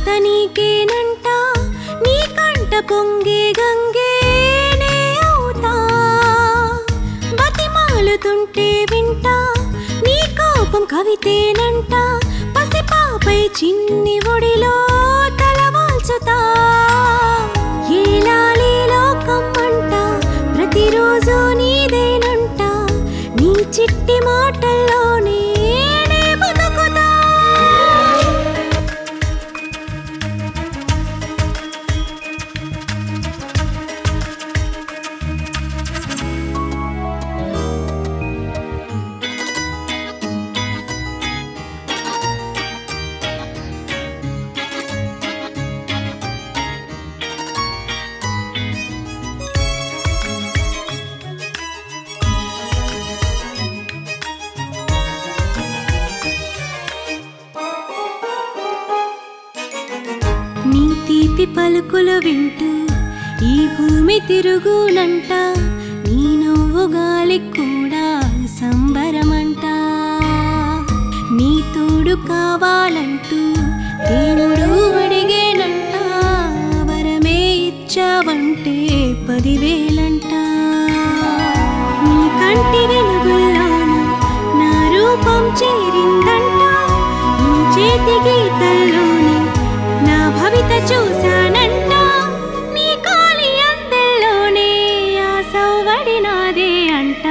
జత నీకేనంట నీ కంట పొంగే గంగేనే అవుతా బతిమాలుతుంటే వింటా నీ కోపం కవితేనంట పసిపాపై చిన్ని ఒడిలో తలవాల్చుతా ఏలాలి లోకం అంట ప్రతిరోజు నీదేనంట నీ చిట్టి మాటల్లోనే బతుకుతా నీ తీపి పలుకులు వింటూ ఈ భూమి తిరుగునంట నీ నవ్వు గాలి కూడా సంబరమంట నీ తోడు కావాలంటూ దేవుడు అడిగేనంట వరమే ఇచ్చావంటే 10,000అంట నీ కంటి వెలుగుల్లోనూ నా రూపం చేరిందంట నీ చేతి గీతల్లోని నా భవిత చూశానంట నీ కాలి అందెల్లోనే ఆ సౌవడి నాదే అంట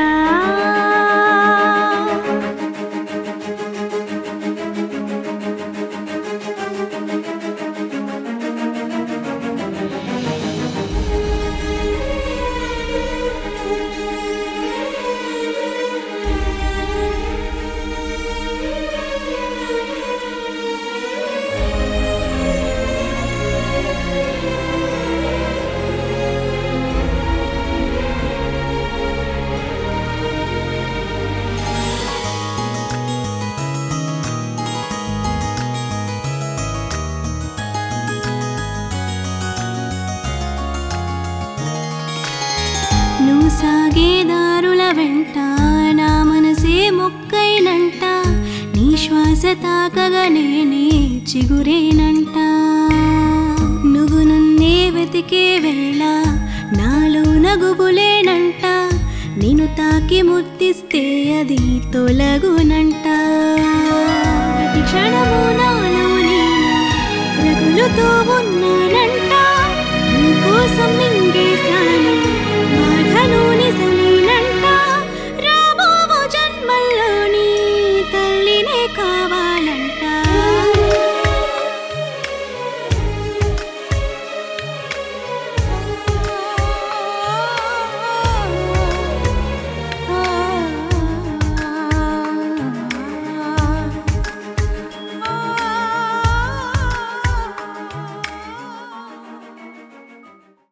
నువ్వు సాగే దారుల వెంట నా మనసే మొక్కైనంట నీ శ్వాస తాకగా నేనే చిగురేనంట నువ్వు నన్నే వెతికే వేళ నాలో నగుబులేనంట నిన్ను తాకి ముద్దిస్తే అది తొలగునంట ప్రతి క్షణము నాలో నేను రగులుతూ ఉన్నానంట నీ కోసం మింగేశాను